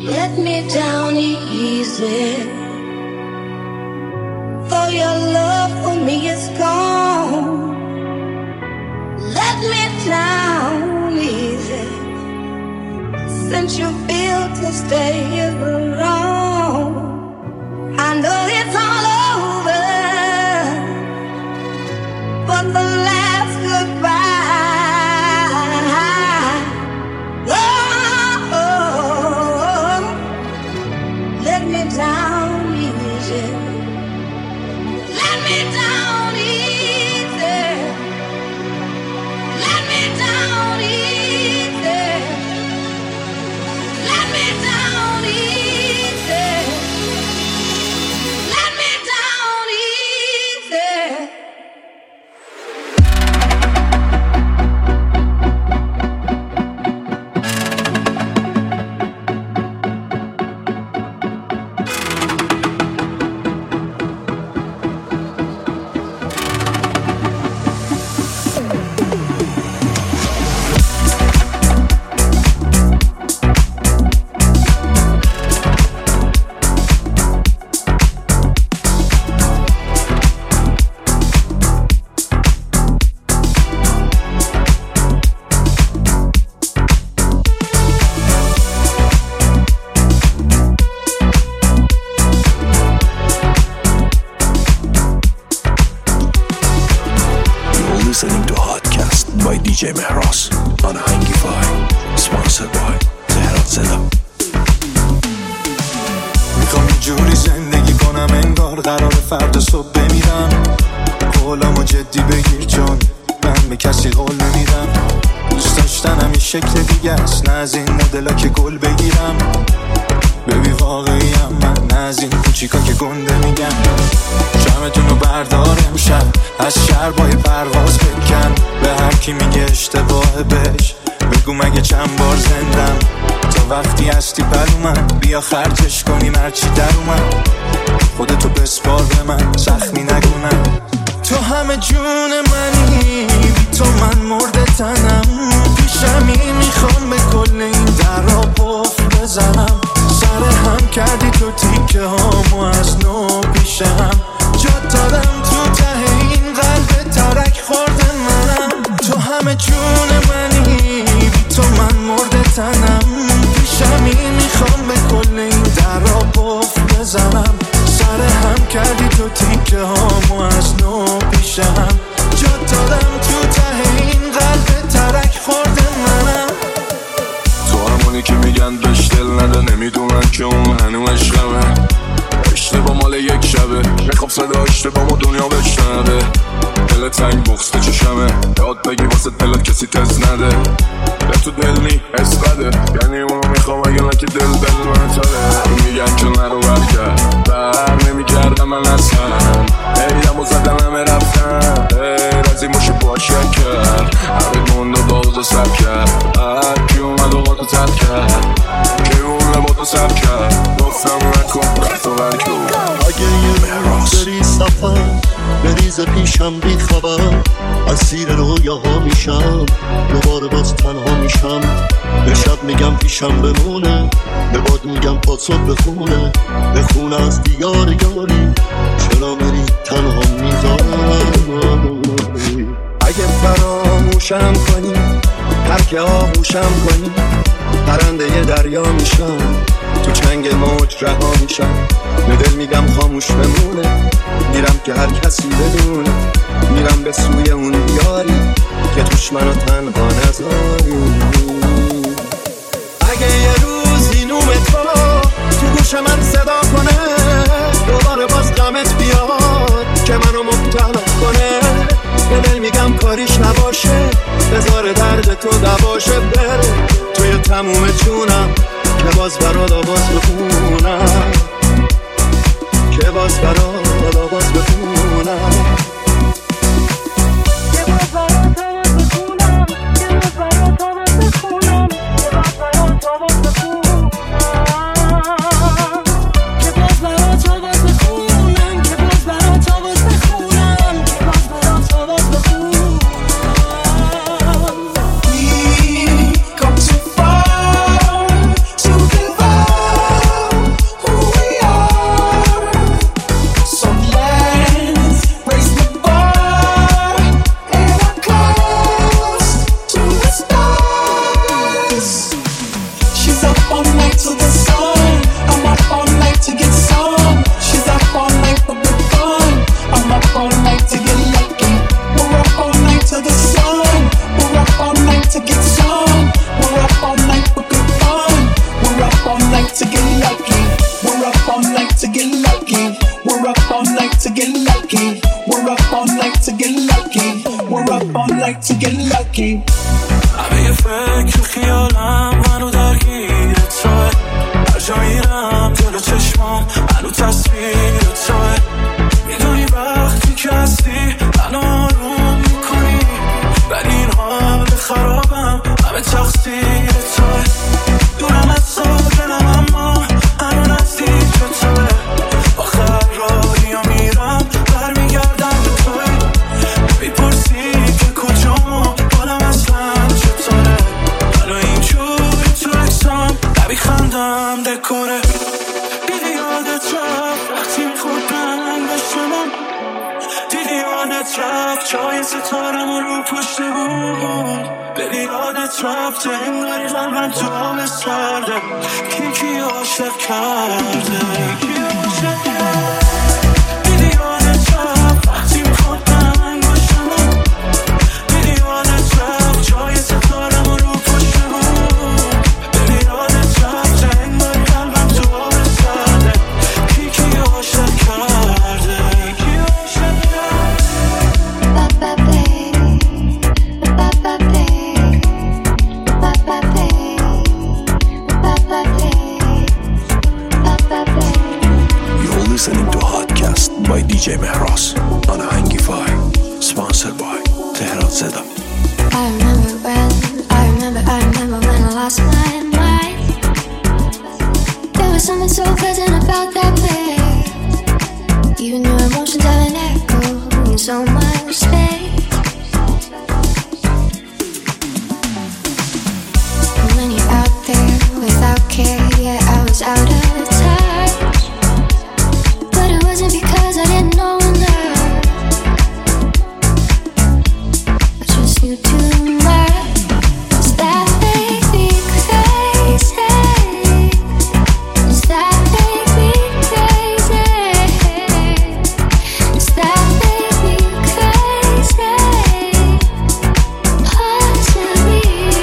let me down easy. For your love for me is gone. Let me down easy. Since you feel to stay alone, I know it's all over, but the last goodbye. Let me down easy. Let me down easy. Let me down easy. Let me down easy. Let me down easy. DJ Mehras on Hangify, sponsored by Tehran Zeda. میخوام اینجوری زندگی کنم انگار قرار فردا صبح بمیرم. قولمو جدی بگیر چون من به کسی قول نمیدم. دوست داشتنم این شکل دیگه است، نه از این مدلا که گل بگیرم. ببی واقعیم من، نه از این کوچیکا که گنده میگم. شمتونو بردار امشب، از شربای پرواز بکن. به هر کی میگه اشتباه بهش بگو مگه چند بار زندم. تا وقتی هستی پر اومد بیا خرجش کنیم هرچی در اومد. خودتو بسپار به من، زخمی نگونم. تو همه جون منی، بی تو من مرده تنم. پیشمی میخوام به کل این در را قفل بزنم. سر هم کردی تو تیکه هامو از نو پیشم. جا دادم تو ته این قلب ترک خورده منم. تو همه جون منی، بی تو من مرده تنم. پیشمی میخوام به کل این در را قفل بزنم. سر هم کردی تو تیکه هامو از نو پیشم. جا دادم تو ته این قلب ترک خورده منم. تو همونی که میگن بهش دل نده، نمیدونن که اون هنو عشقمه. اشتباه مال یک شبه، میخوام صدا اشتباه و دنیا بشنوه. دل تنگ بغز به چشمه، یاد بگی واسه دلت کسی تز نده. به تو دل نی اسقده، یعنی اونو میخوام اگه نه که دل من تاره. میگم که نرو برگرد، بر نمیگردم من اصلا. ایدم و زدم همه رفتن، رازی موشه باشه کرد. همه موند و باز و سب کرد. هرکی اومد و با تو تب کرد، که اون با تو سب کرد. گفتم نکن رفت و برکن. اگه یه روز بری سفر بریز پیشم بی خبر، اسیر رویاها میشم. دوباره باز تنها میشم. به شب میگم پیشم بمونه، به باد میگم پاسو بخونه. بخونه از دیار یاری، چرا میری تنها میذاری. اگه فراموشم کنی، ترک آغوشم کنی. پرنده ی دریا میشم، تو چنگ موج رها میشم. به دل میگم خاموش بمونه، میرم که هر کسی بدونه. میرم به سوی اون دیاری که توش منو تنها نذاری. اگه یه روزی نوم تو گوش من صدا کنه، دوباره باز غمت بیاد که منو مبتلا کنه. به دل میگم کاریش نباشه، بذار درد تو دواشه بره. توی تموم جونم که باز برات آواز بخونم، که باز برات آواز بخونم. Come too far to give up. بگی. همه یه فکر خیالم منو درگیر توه، هر جا میرم جلو چشمام منو تصویر توه. میدونی وقتی که هستی منو آروم میکنی، ولی این حال خرابم همه تقصیر توه. دورم از ساکنم اما هنو نزدیک توه، آخر راهی ها میرم برمیگردم به توه. میپرسی که کجام بالم اصلا چطوره، حالا اینجوری تو اکسام نمیخندم دکوره. دیدی یادت رفت وقتی میخوردم بشنم، دیدی یادت رفت جای ستارم رو پشت بود. بلی یادت رفت انگاری قلبم تو آب سرده، کی عاشق کرده، کی عاشق کرده. دیدی یادت رفت وقتی میخوردم بشنم، دیدی یادت رفت جای ستارم رو پشت بود. بلی یادت رفت انگاری قلبم تو آب سرده، کی عاشق کرده، کی عاشق کرده. You're listening to Hotcast by DJ Mehras on Hangify, sponsored by Tehran Zeda. I remember when I lost my mind. There was something so pleasant about that place. Even your emotions have an echo in so much space. And when you're out there without care, yeah, I was out of touch. But it wasn't because I didn't know enough, I just knew too much. Does that make me crazy? Does that make me crazy? Does that make me crazy? Possibly.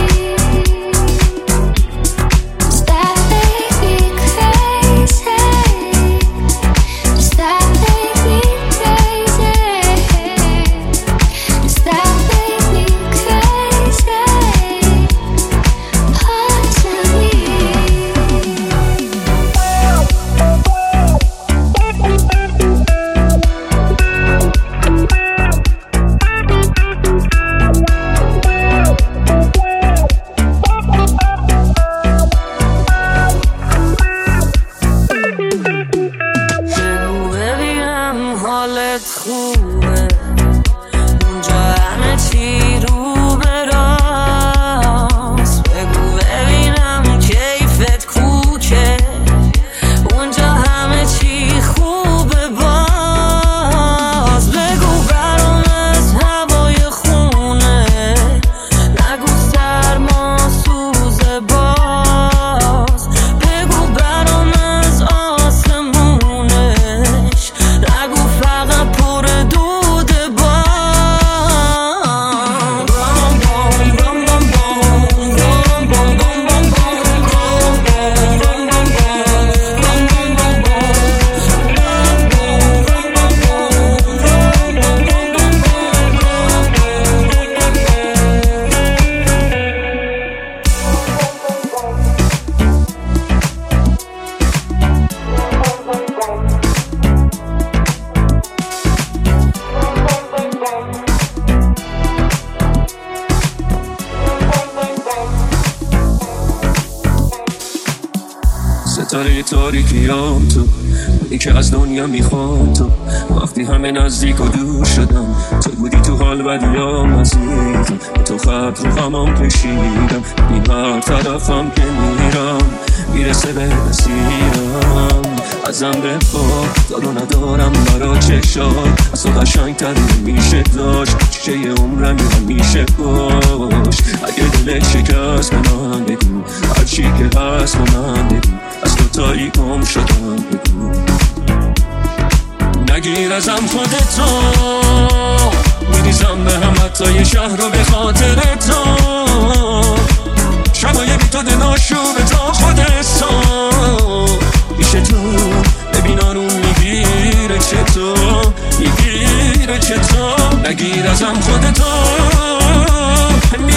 Does that make me crazy? Does that make me crazy? Does that make me crazy? Possibly. بگو ببینم حالت خوبه، اونجا همه چی رو به راست. بگو ببینم کیفت کوکه، اونجا همه چی خوبه باز. بگو برام از هوای خونه، نگو سرما سوزه باز. بگو برام از آسمونش، نگو فقط پر دود بام. بام بام بام بام ستاره تاریکیام تو، ای که از دنیا میخوام تو. وقتی همه نزدیک و دور شدم، تو بودی تو حال بدیام عزیزم. تو خط رو غمام کشیدم، این هر طرفم که میرم میرسه به مسیرم. ازم بخوا دارو ندارم برا چشات، از تو قشنگ‌تر نمیشه داشت، چیشه یه عمرم همیشه باش. اگه دلت شکست به من بگو، هرچی که هست به من بگو، از تو تایی گم شدم بگو. نگیر ازم خودتو، میریزم به هم حتی یه شهر رو به خاطر تو. شبای بی تو دناشوبه تا خودستو میشه تو. ببین آروم میگیره چطور، میگیره چطور. نگیر ازم خودتو،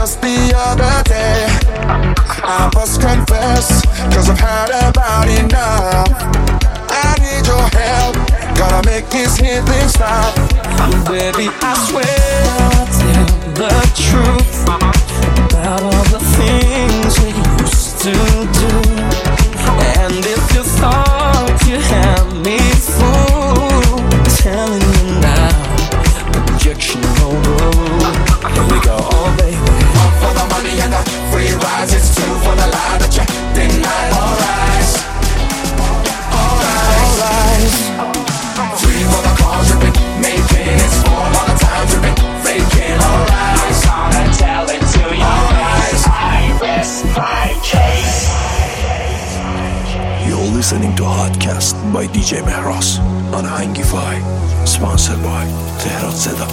just the other day I must confess, cause I've had about enough. I need your help, gotta make this hit thing stop. Baby, I swear I'll tell the truth about all the things we used to do. And if you thought you had me fooled, telling you now, objection overruled. Here we go, oh baby. One for the money and the free rise, it's two for the lie that you deny. All rise, all rise. Three for the calls you've been making, it's four all the times you've been faking. All rise, I'm gonna tell it to you. All rise, I rest my case. You're listening to Hotcast by DJ Mehras on Hangify, sponsored by Tehran Zeda.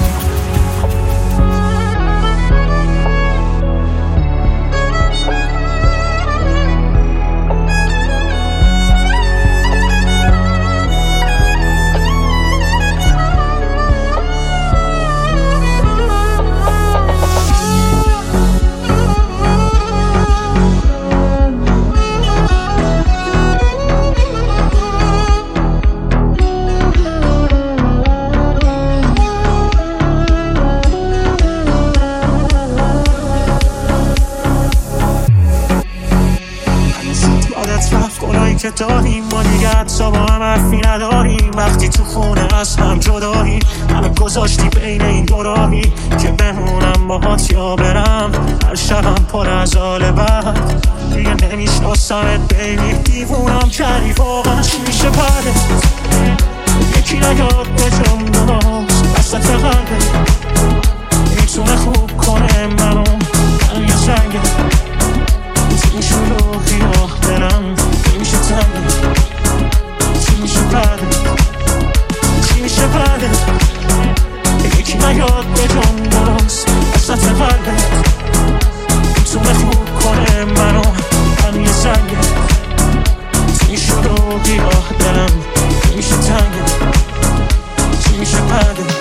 که داریم ما دیگه حتی با هم حرفی نداریم. وقتی تو خونه از هم جداییم همه گذاشتی بین این دو راهی که بمونم باهات یا برم. هر شبم پر از حال بد دیگه نمیشناسمت بیبی. دیوونم کردی واقعا چی میشه بعدت؟ یکی نیاد به جمعاست وسط قلبت میتونه خوب کنه منو. من یه زنگه چی شلوغی آه دلم نمیشه تنگه. چی میشه بعدت؟ چی میشه بعدت؟ یکی نیاد به جمعاست وسط قلبت میتونه خوب کنه منو. من یه زنگه چی شلوغی آه دلم نمیشه تنگه. چی میشه بعدت؟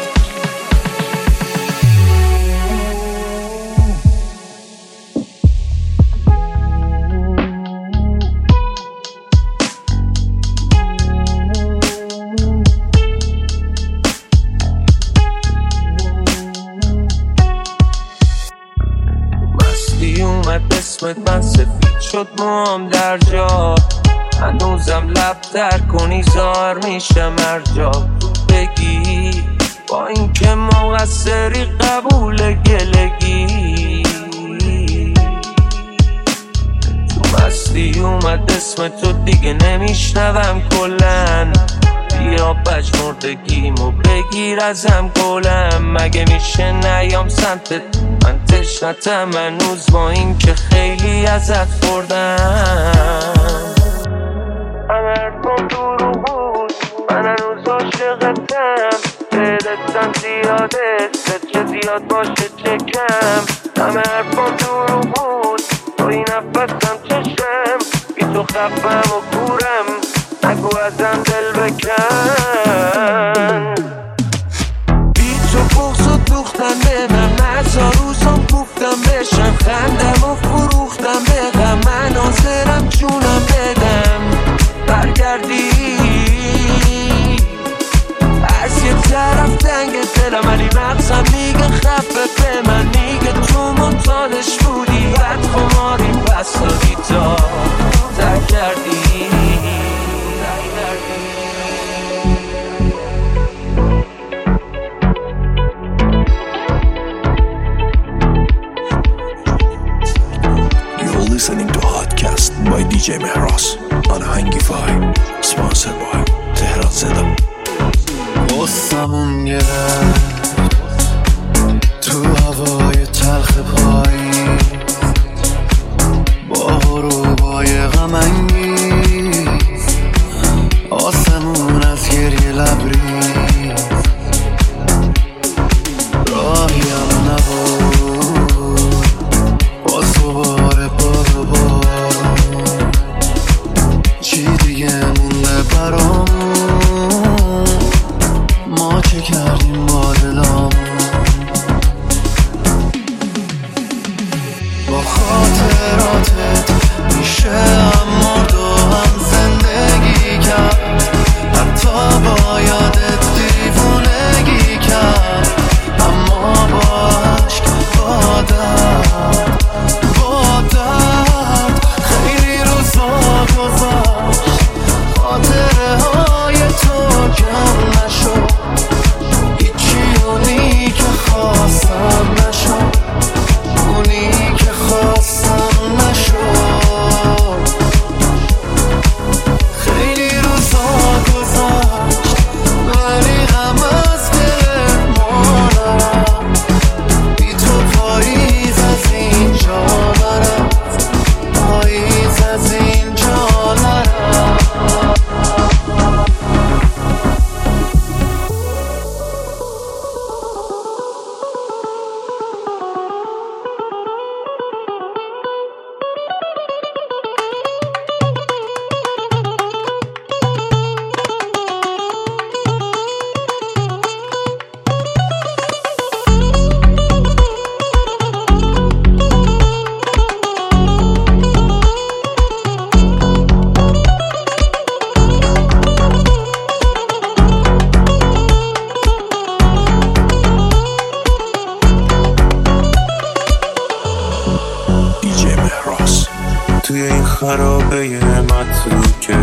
اسمت من سفید شد موام در جا. هنوزم لب در کنی زار میشم هر جا بگی با این که مقصری قبول گلگی. تو مستی اومد اسم تو دیگه نمیشنوم کلن. بیا پژمردگیمو بگیر ازم گلم. مگه میشه نیام سمتت من تشنتم هنوز با این که خیلی ازت خوردم. همه حرفم دروغ بود من هنوز عاشقتم. دلتم زیاده چه زیاد باشه چه کم. همه حرفم دروغ بود تو این نفسم چشم. بی تو خفم و کورم نگو ازم دل بکن. بی تو بغض و دوختم به من مزا روزم گفتم بشم. خندم و فروختم به غم من حاضرم جونم بدم. برگردی از یه طرف تنگ دلم ولی مغزم میگه خفه به من. میگه تو منتادش بودی بد خماری پس دادی تا ترک کردی. Listening to Hotcast by DJ Mehras on Hangify, sponsored by Tehran Zeda. قصمون گرفت تو هوای تلخ پایی با غروبای غم انگیز. آسمون از گریه لبریز راهی هم نبود باز دوباره بار چی دیگه مونده برامون. ما چه کردیم با دلامون. خرابه متروکه،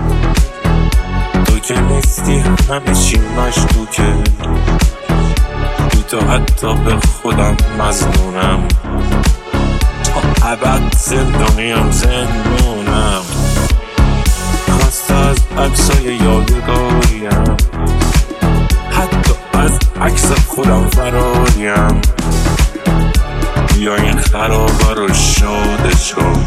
تو که نیستی همه چی مشکوکه، بی تو حتی به خودم مظنونم، تا ابد زندانیم زندونم، خسته از عکسای یادگاریم، حتی از عکس خودم فراریم، بیا این خرابه رو شادش کن،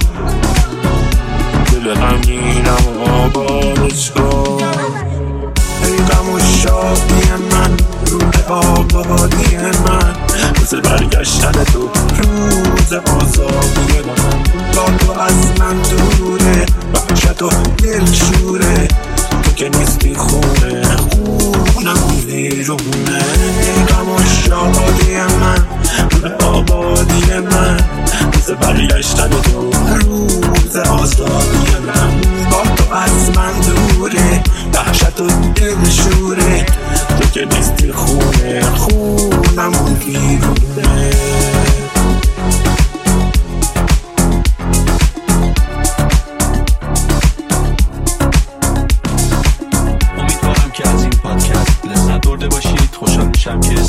دل غمگینم و آبادش کن، ای غم و شادی من، روح آبادی من، روز برگشتن تو، روز آزادی من، با تو از من دوره، وحشت و دل شوره، تو که نیستی خونه، خونم ویرونه، ای غم و شادی من، روح آبادی من، روز برگشتن تو، روز آزادی من، با تو از من دوره، وحشت و دل شوره، تو که نیستی خونه، خونم ویرونه. امیدوارم که از این پادکست لذت برده باشید. خوشحال میشم که